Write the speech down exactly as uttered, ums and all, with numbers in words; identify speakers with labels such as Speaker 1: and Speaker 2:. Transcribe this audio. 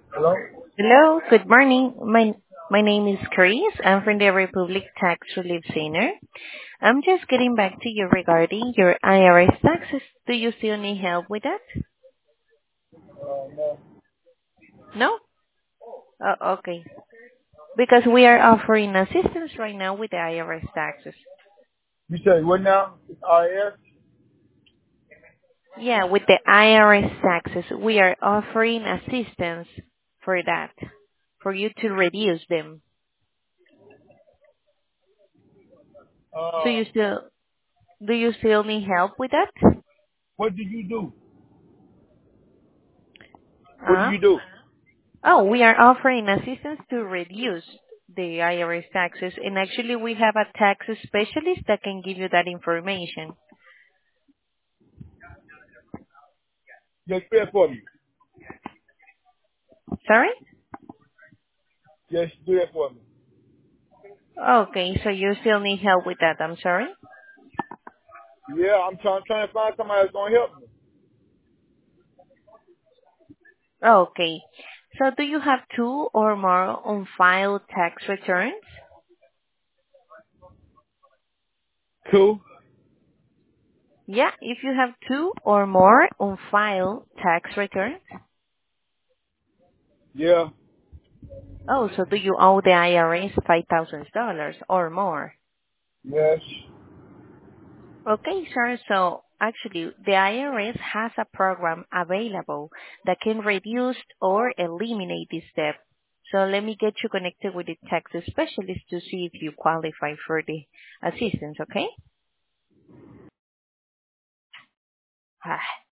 Speaker 1: Hello?
Speaker 2: Hello, good morning. My my name is Chris. I'm from the Republic Tax Relief Center. I'm just getting back to you regarding your I R S taxes. Do you still need help with that?
Speaker 1: Uh, no.
Speaker 2: No? Oh, okay. Because we are offering assistance right now with the I R S taxes.
Speaker 1: You say what now? R S?
Speaker 2: Yeah, with the I R S taxes, we are offering assistance for that, for you to reduce them. Do
Speaker 1: Uh,
Speaker 2: you still do you still need help with that?
Speaker 1: what do you do? What do
Speaker 2: Uh,
Speaker 1: you do?
Speaker 2: Oh, we are offering assistance to reduce the I R S taxes, and actually we have a tax specialist that can give you that information.
Speaker 1: Just do that for me.
Speaker 2: Sorry?
Speaker 1: Just do that for me.
Speaker 2: Okay, so you still need help with that. I'm sorry.
Speaker 1: Yeah, I'm trying, trying to find somebody that's gonna help me.
Speaker 2: Okay. So do you have two or more on-file tax returns?
Speaker 1: Two?
Speaker 2: Yeah, if you have two or more on-file tax returns.
Speaker 1: Yeah.
Speaker 2: Oh, so do you owe the I R S five thousand dollars or more?
Speaker 1: Yes.
Speaker 2: Okay, sir. So actually, the I R S has a program available that can reduce or eliminate this debt. So let me get you connected with the tax specialist to see if you qualify for the assistance, okay? Ah,